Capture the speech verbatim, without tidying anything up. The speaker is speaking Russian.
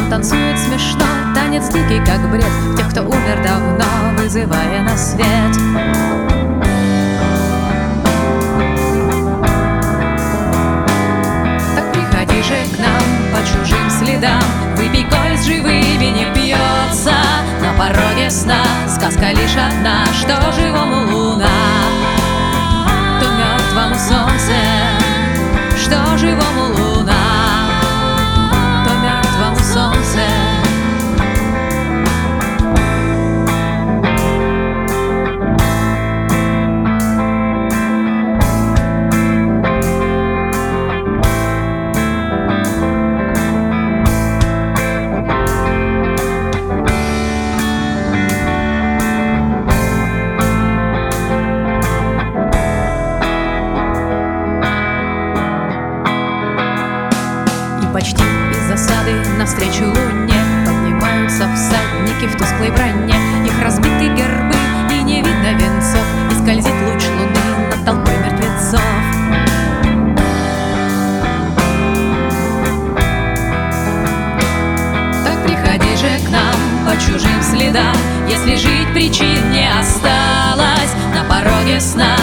танцует смешно, танец дикий, как бред тех, кто умер давно, вызывая на свет. Так приходи же к нам по чужим следам, выпей, коль с живыми не пьется. На пороге сна сказка лишь одна, что живому луна, то мертвому солнце. Что живому луна, то мертвому солнце. Почти из засады навстречу луне поднимаются всадники в тусклой броне. Их разбиты гербы и не видно венцов, и скользит луч луны над толпой мертвецов. Так приходи же к нам по чужим следам, если жить причин не осталось. На пороге сна